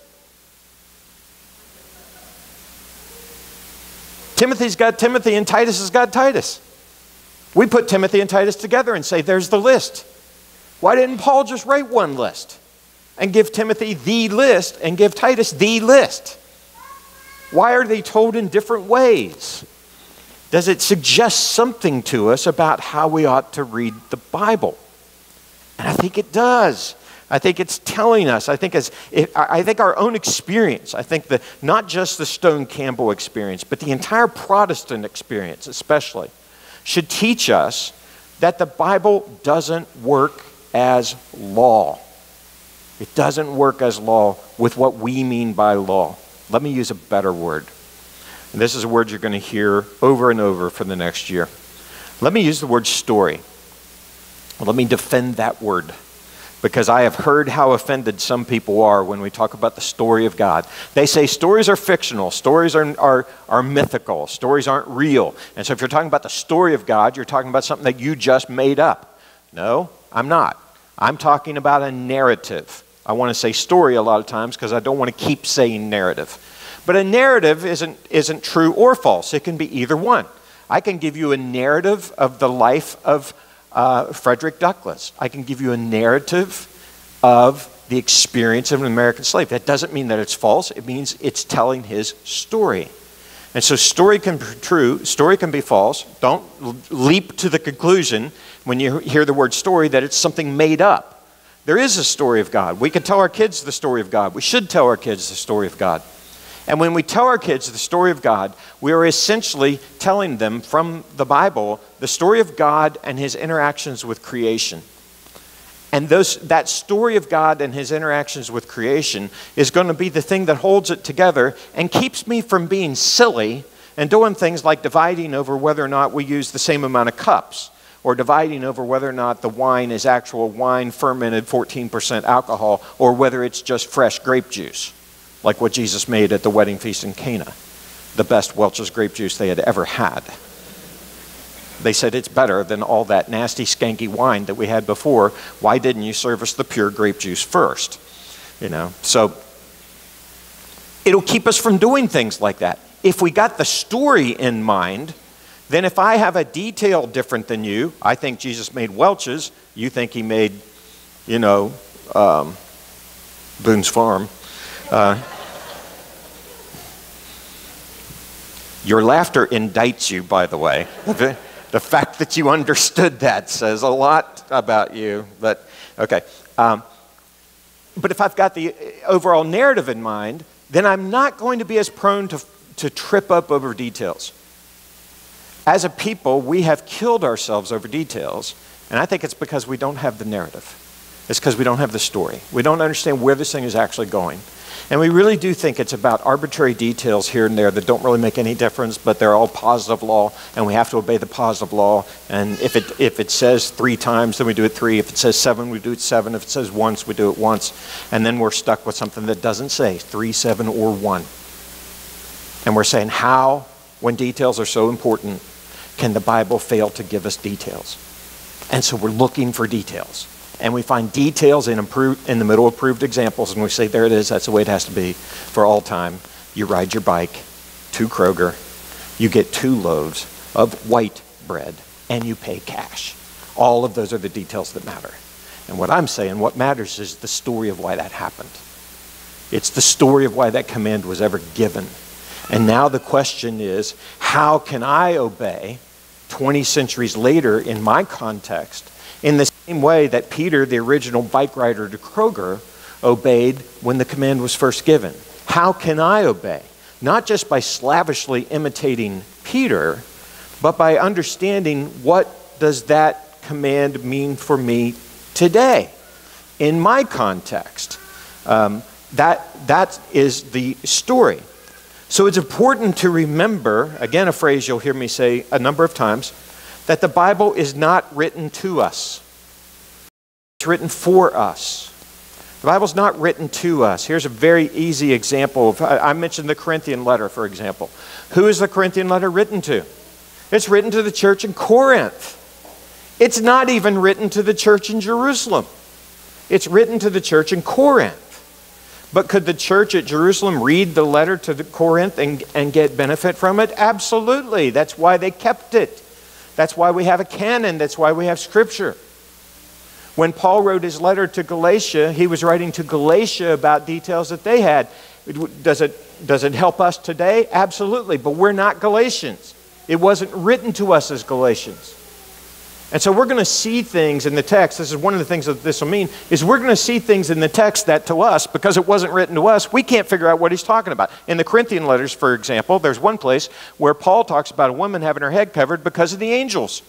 Timothy's got Timothy and Titus has got Titus. We put Timothy and Titus together and say, there's the list. Why didn't Paul just write one list and give Timothy the list and give Titus the list? Why are they told in different ways? Does it suggest something to us about how we ought to read the Bible? And I think it does. I think it's telling us. I think it's, it, I think our own experience, I think the, not just the Stone Campbell experience, but the entire Protestant experience especially, should teach us that the Bible doesn't work as law. It doesn't work as law with what we mean by law. Let me use a better word. And this is a word you're going to hear over and over for the next year. Let me use the word story. Let me defend that word, because I have heard how offended some people are when we talk about the story of God. They say stories are fictional, stories are, are, are mythical, stories aren't real. And so if you're talking about the story of God, you're talking about something that you just made up. No, I'm not. I'm talking about a narrative. I want to say story a lot of times because I don't want to keep saying narrative. But a narrative isn't, isn't true or false. It can be either one. I can give you a narrative of the life of uh, Frederick Douglass. I can give you a narrative of the experience of an American slave. That doesn't mean that it's false. It means it's telling his story. And so story can be true, story can be false. Don't leap to the conclusion when you hear the word story that it's something made up. There is a story of God. We can tell our kids the story of God. We should tell our kids the story of God. And when we tell our kids the story of God, we are essentially telling them from the Bible the story of God and his interactions with creation. And those, that story of God and his interactions with creation is going to be the thing that holds it together and keeps me from being silly and doing things like dividing over whether or not we use the same amount of cups, or dividing over whether or not the wine is actual wine fermented fourteen percent alcohol, or whether it's just fresh grape juice, like what Jesus made at the wedding feast in Cana, the best Welch's grape juice they had ever had. They said it's better than all that nasty, skanky wine that we had before. Why didn't you serve us the pure grape juice first? You know, so it'll keep us from doing things like that. If we got the story in mind, then if I have a detail different than you, I think Jesus made Welch's, you think he made, you know, um, Boone's Farm. Uh, your laughter indicts you, by the way. The fact that you understood that says a lot about you, but okay. Um, but if I've got the overall narrative in mind, then I'm not going to be as prone to, to trip up over details. As a people, we have killed ourselves over details, and I think it's because we don't have the narrative. It's because we don't have the story. We don't understand where this thing is actually going. And we really do think it's about arbitrary details here and there that don't really make any difference, but they're all positive law, and we have to obey the positive law. And if it, if it says three times, then we do it three. If it says seven, we do it seven. If it says once, we do it once. And then we're stuck with something that doesn't say three, seven, or one. And we're saying, how, when details are so important, can the Bible fail to give us details? And so we're looking for details. And we find details in, improved, in the middle of proved examples, and we say, there it is, that's the way it has to be for all time. You ride your bike to Kroger, you get two loaves of white bread, and you pay cash. All of those are the details that matter. And what I'm saying, what matters is the story of why that happened. It's the story of why that command was ever given. And now the question is, how can I obey twenty centuries later in my context in the same way that Peter, the original bike rider to Kroger, obeyed when the command was first given? How can I obey? Not just by slavishly imitating Peter, but by understanding what does that command mean for me today in my context. Um, that, that is the story. So it's important to remember, again a phrase you'll hear me say a number of times, that the Bible is not written to us. It's written for us. The Bible's not written to us. Here's a very easy example. Of, I mentioned the Corinthian letter, for example. Who is the Corinthian letter written to? It's written to the church in Corinth. It's not even written to the church in Jerusalem. It's written to the church in Corinth. But could the church at Jerusalem read the letter to the Corinth and, and get benefit from it? Absolutely. That's why they kept it. That's why we have a canon. That's why we have Scripture. When Paul wrote his letter to Galatia, he was writing to Galatia about details that they had. Does it, does it help us today? Absolutely. But we're not Galatians. It wasn't written to us as Galatians. And so we're going to see things in the text. This is one of the things that this will mean, is we're going to see things in the text that to us, because it wasn't written to us, we can't figure out what he's talking about. In the Corinthian letters, for example, there's one place where Paul talks about a woman having her head covered because of the angels.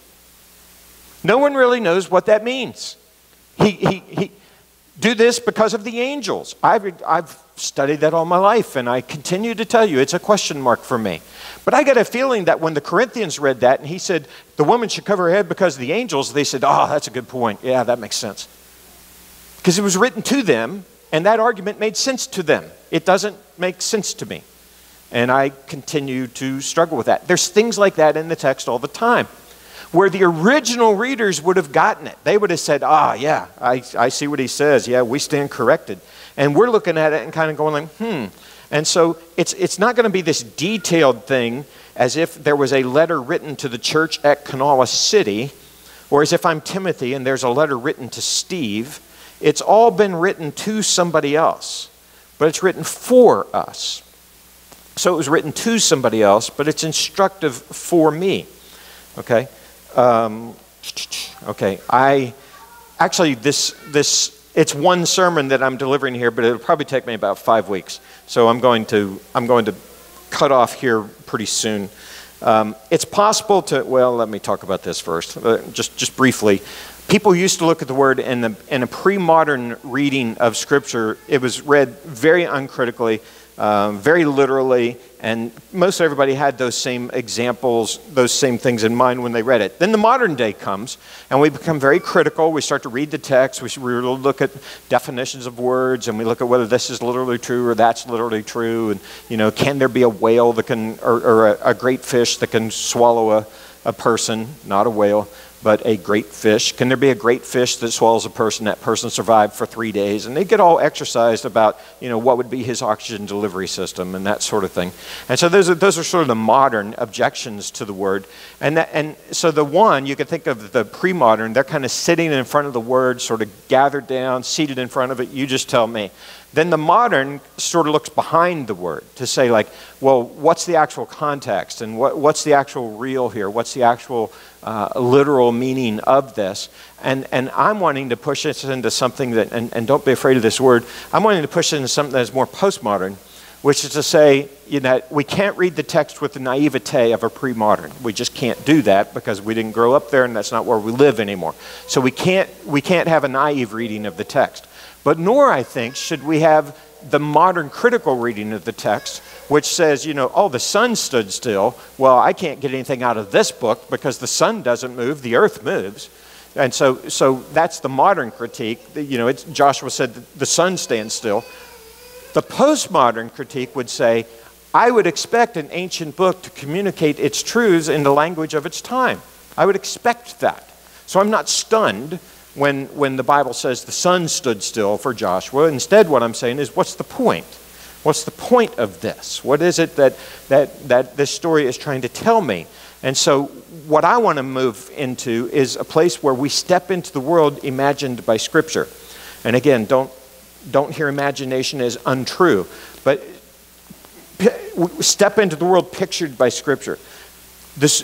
No one really knows what that means. He, he, he do this because of the angels. I've, I've studied that all my life, and I continue to tell you it's a question mark for me. But I get a feeling that when the Corinthians read that and he said the woman should cover her head because of the angels, they said, oh, that's a good point. Yeah, that makes sense. Because it was written to them, and that argument made sense to them. It doesn't make sense to me. And I continue to struggle with that. There's things like that in the text all the time, where the original readers would have gotten it. They would have said, ah, yeah, I, I see what he says. Yeah, we stand corrected. And we're looking at it and kind of going like, hmm. And so it's, it's not going to be this detailed thing as if there was a letter written to the church at Kanawha City, or as if I'm Timothy and there's a letter written to Steve. It's all been written to somebody else, but it's written for us. So it was written to somebody else, but it's instructive for me. Okay? Um, okay, I actually this this it's one sermon that I'm delivering here, but it'll probably take me about five weeks. So I'm going to I'm going to cut off here pretty soon. Um, it's possible to well, let me talk about this first, uh, just just briefly. People used to look at the word in, the, in a pre-modern reading of Scripture. It was read very uncritically, uh, very literally, and most everybody had those same examples, those same things in mind when they read it. Then the modern day comes, and we become very critical. We start to read the text. We, we look at definitions of words, and we look at whether this is literally true or that's literally true. And, you know, can there be a whale that can, or, or a, a great fish that can swallow a, a person, not a whale, but a great fish? Can there be a great fish that swallows a person? That person survived for three days. And they get all exercised about, you know, what would be his oxygen delivery system and that sort of thing. And so those are, those are sort of the modern objections to the word. And, that, and so the one, you could think of the pre-modern, they're kind of sitting in front of the word, sort of gathered down, seated in front of it. You just tell me. Then the modern sort of looks behind the word to say, like, well, what's the actual context? And what, what's the actual real here? What's the actual uh, literal meaning of this? And, and I'm wanting to push this into something that, and, and don't be afraid of this word, I'm wanting to push it into something that is more postmodern, which is to say, you know, we can't read the text with the naivete of a pre-modern. We just can't do that because we didn't grow up there and that's not where we live anymore. So we can't, we can't have a naive reading of the text. But nor, I think, should we have the modern critical reading of the text, which says, you know, oh, the sun stood still. Well, I can't get anything out of this book because the sun doesn't move, the earth moves. And so so that's the modern critique. You know, it's, Joshua said the sun stands still. The postmodern critique would say, I would expect an ancient book to communicate its truths in the language of its time. I would expect that. So I'm not stunned when, when the Bible says the sun stood still for Joshua. Instead, what I'm saying is, what's the point? What's the point of this? What is it that, that, that this story is trying to tell me? And so what I want to move into is a place where we step into the world imagined by Scripture. And again, don't, don't hear imagination as untrue, but step into the world pictured by Scripture. This,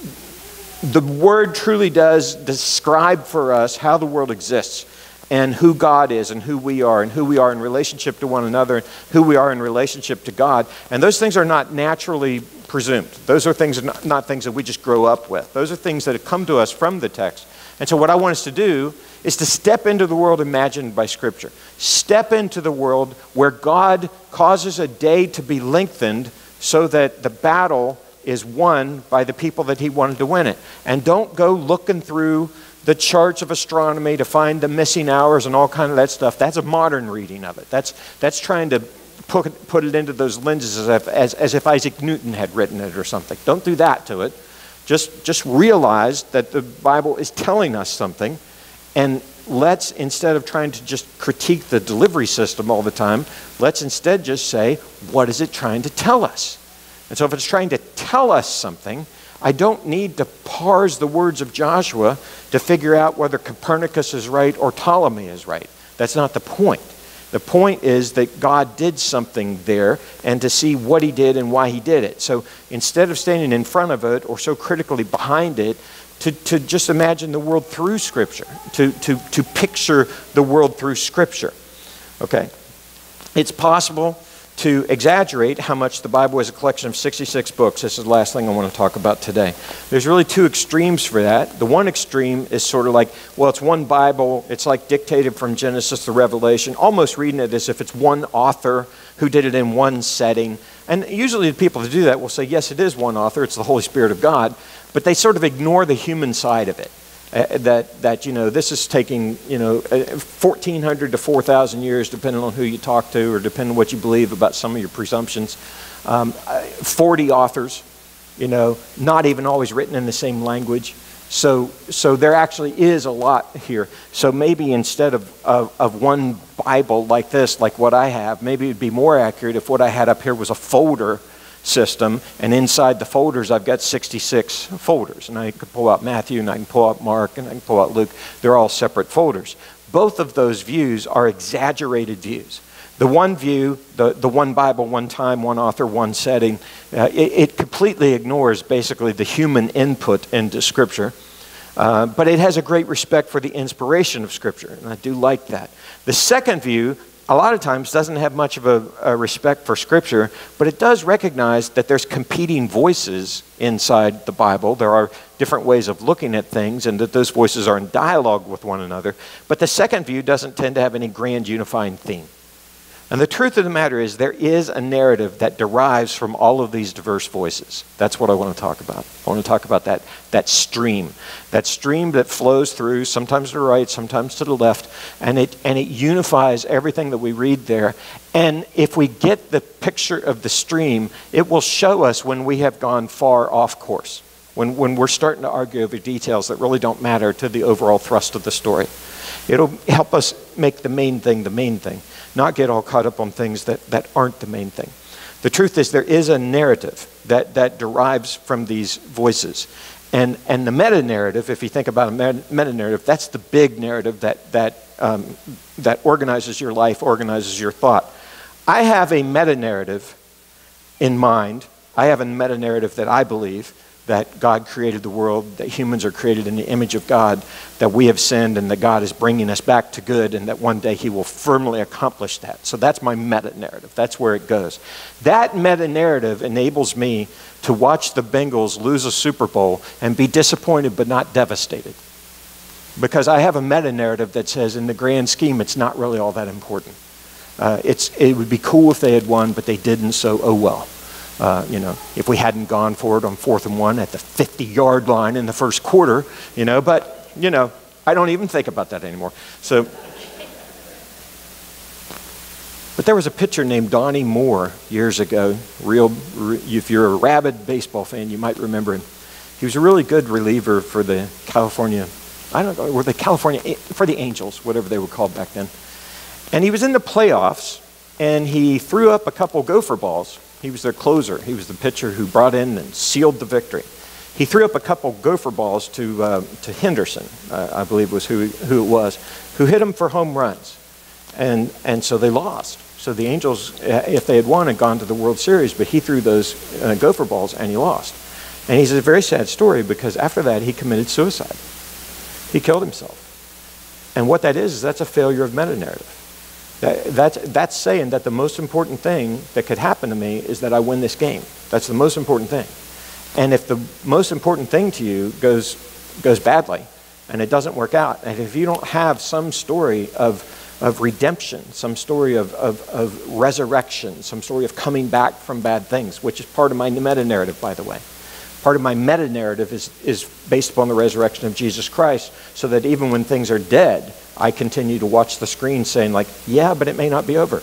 the Word truly does describe for us how the world exists and who God is and who we are and who we are in relationship to one another and who we are in relationship to God. And those things are not naturally presumed. Those are things, not, not things that we just grow up with. Those are things that have come to us from the text. And so what I want us to do is to step into the world imagined by Scripture. Step into the world where God causes a day to be lengthened so that the battle is won by the people that He wanted to win it. And don't go looking through the charts of astronomy to find the missing hours and all kind of that stuff. That's a modern reading of it. That's, that's trying to put, put it into those lenses as if, as, as if Isaac Newton had written it or something. Don't do that to it. Just, just realize that the Bible is telling us something, and let's, instead of trying to just critique the delivery system all the time, let's instead just say, what is it trying to tell us? And so if it's trying to tell us something, I don't need to parse the words of Joshua to figure out whether Copernicus is right or Ptolemy is right. That's not the point. The point is that God did something there, and to see what He did and why He did it. So instead of standing in front of it or so critically behind it, to, to just imagine the world through Scripture, to, to, to picture the world through Scripture. Okay? It's possible to exaggerate how much the Bible is a collection of sixty-six books. This is the last thing I want to talk about today. There's really two extremes for that. The one extreme is sort of like, well, it's one Bible. It's like dictated from Genesis to Revelation, almost reading it as if it's one author who did it in one setting. And usually the people that do that will say, yes, it is one author. It's the Holy Spirit of God. But they sort of ignore the human side of it. Uh, that, that, you know, this is taking, you know, fourteen hundred to four thousand years, depending on who you talk to or depending on what you believe about some of your presumptions. Um, forty authors, you know, not even always written in the same language. So, so there actually is a lot here. So maybe instead of, of, of one Bible like this, like what I have, maybe it would be more accurate if what I had up here was a folder system, and inside the folders I've got sixty-six folders, and I could pull out Matthew and I can pull out Mark and I can pull out Luke. They're all separate folders. Both of those views are exaggerated views. The one view, the, the one Bible, one time, one author, one setting, uh, it, it completely ignores basically the human input into Scripture, uh, but it has a great respect for the inspiration of Scripture, and I do like that. The second view a lot of times doesn't have much of a, a respect for Scripture, but it does recognize that there's competing voices inside the Bible. There are different ways of looking at things, and that those voices are in dialogue with one another. But the second view doesn't tend to have any grand unifying theme. And the truth of the matter is there is a narrative that derives from all of these diverse voices. That's what I want to talk about. I want to talk about that, that stream. That stream that flows through, sometimes to the right, sometimes to the left, and it, and it unifies everything that we read there. And if we get the picture of the stream, it will show us when we have gone far off course, when, when we're starting to argue over details that really don't matter to the overall thrust of the story. It'll help us make the main thing the main thing, not get all caught up on things that, that aren't the main thing. The truth is there is a narrative that, that derives from these voices. And, and the meta-narrative, if you think about a meta-narrative, that's the big narrative that, that, um, that organizes your life, organizes your thought. I have a meta-narrative in mind. I have a meta-narrative that I believe that God created the world, that humans are created in the image of God, that we have sinned and that God is bringing us back to good, and that one day he will firmly accomplish that. So that's my meta-narrative. That's where it goes. That meta-narrative enables me to watch the Bengals lose a Super Bowl and be disappointed but not devastated. Because I have a meta-narrative that says in the grand scheme it's not really all that important. Uh, it's, it would be cool if they had won, but they didn't, so oh well. Uh, you know, if we hadn't gone for it on fourth and one at the fifty-yard line in the first quarter, you know, but, you know, I don't even think about that anymore. So, but there was a pitcher named Donnie Moore years ago, real, if you're a rabid baseball fan, you might remember him. He was a really good reliever for the California, I don't know, were the California, for the Angels, whatever they were called back then. And he was in the playoffs, and he threw up a couple gopher balls. He was their closer. He was the pitcher who brought in and sealed the victory. He threw up a couple gopher balls to uh, to Henderson, uh, I believe was who who it was, who hit him for home runs, and and so they lost. So the Angels, if they had won, had gone to the World Series, but he threw those uh, gopher balls and he lost. And he's a very sad story because after that he committed suicide. He killed himself. And what that is is that's a failure of meta-narrative. That, that's, that's saying that the most important thing that could happen to me is that I win this game. That's the most important thing. And if the most important thing to you goes, goes badly and it doesn't work out, and if you don't have some story of, of redemption, some story of, of, of resurrection, some story of coming back from bad things, which is part of my meta-narrative, by the way. Part of my meta-narrative is, is based upon the resurrection of Jesus Christ, so that even when things are dead, I continue to watch the screen saying like, yeah, but it may not be over.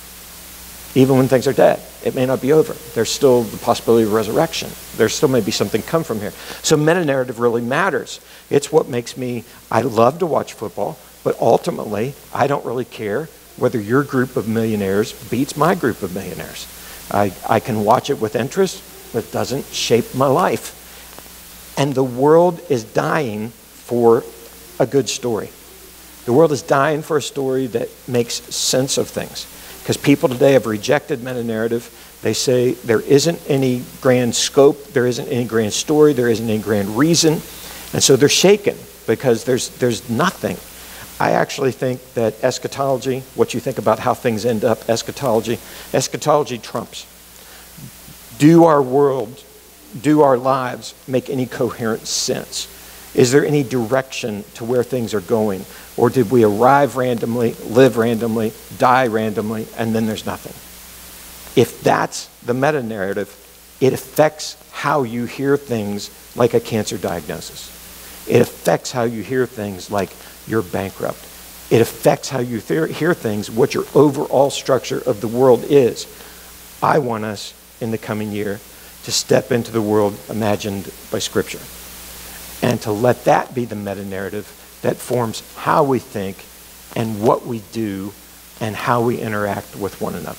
Even when things are dead, it may not be over. There's still the possibility of resurrection. There still may be something come from here. So meta-narrative really matters. It's what makes me, I love to watch football, but ultimately, I don't really care whether your group of millionaires beats my group of millionaires. I, I can watch it with interest, but it doesn't shape my life. And the world is dying for a good story. The world is dying for a story that makes sense of things. Because people today have rejected meta-narrative. They say there isn't any grand scope, there isn't any grand story, there isn't any grand reason. And so they're shaken because there's, there's nothing. I actually think that eschatology, what you think about how things end up, eschatology, eschatology trumps. Do our world, do our lives make any coherent sense? Is there any direction to where things are going? Or did we arrive randomly, live randomly, die randomly, and then there's nothing? If that's the meta-narrative, it affects how you hear things like a cancer diagnosis. It affects how you hear things like you're bankrupt. It affects how you hear things, what your overall structure of the world is. I want us in the coming year to step into the world imagined by Scripture and to let that be the meta-narrative that forms how we think and what we do and how we interact with one another.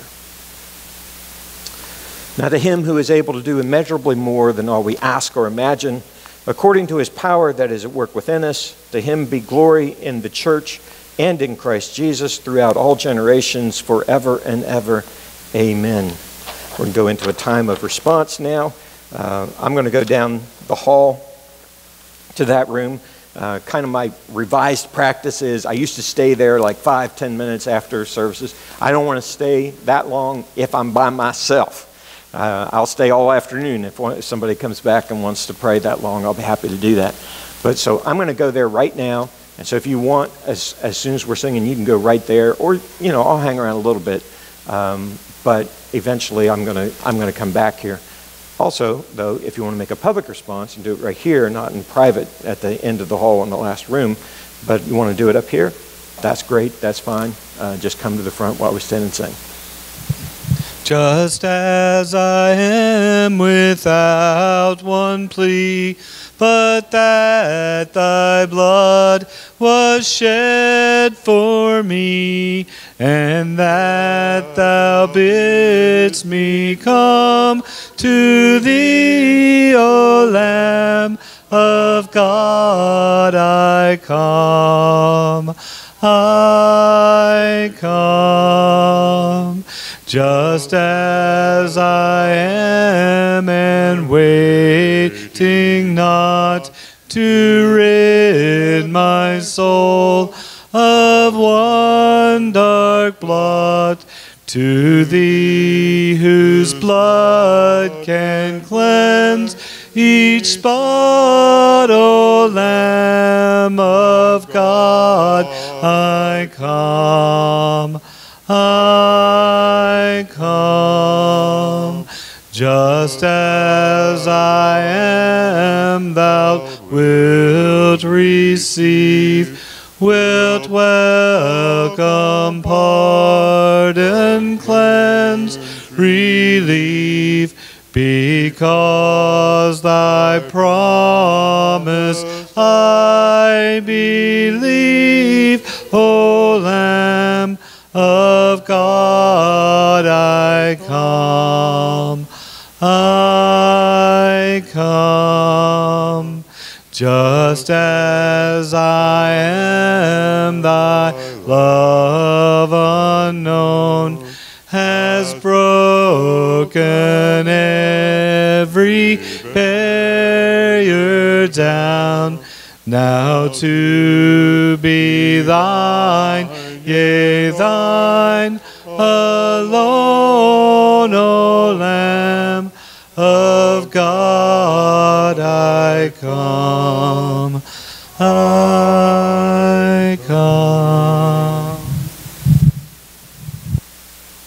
Now to him who is able to do immeasurably more than all we ask or imagine, according to his power that is at work within us, to him be glory in the church and in Christ Jesus throughout all generations, forever and ever. Amen. We're going to go into a time of response now. Uh, I'm going to go down the hall to that room. Uh, kind of my revised practice is I used to stay there like five, ten minutes after services. I don't want to stay that long if I'm by myself. Uh, I'll stay all afternoon. If, one, if somebody comes back and wants to pray that long, I'll be happy to do that. But so I'm going to go there right now. And so if you want, as, as soon as we're singing, you can go right there. Or, you know, I'll hang around a little bit. Um, but eventually I'm going to I'm going to come back here. Also, though, if you want to make a public response, and do it right here, not in private at the end of the hall in the last room, but you want to do it up here, that's great, that's fine. Uh, just come to the front while we stand and sing. Just as I am without one plea, but that thy blood was shed for me, and that thou bidst me come to thee, O Lamb of God, I come, I come. Just as I am, and waiting not to rid my soul of one dark blot, to thee whose blood can cleanse each spot, O Lamb of God, I come, I come. Just as I am, thou wilt receive, wilt welcome, pardon, cleanse, relieve, because thy promise I believe, O Lamb of God, I come, I come. Just as I am, thy love unknown has broken every barrier down, now to be thine, yea, thine alone, O Lamb of God, I come.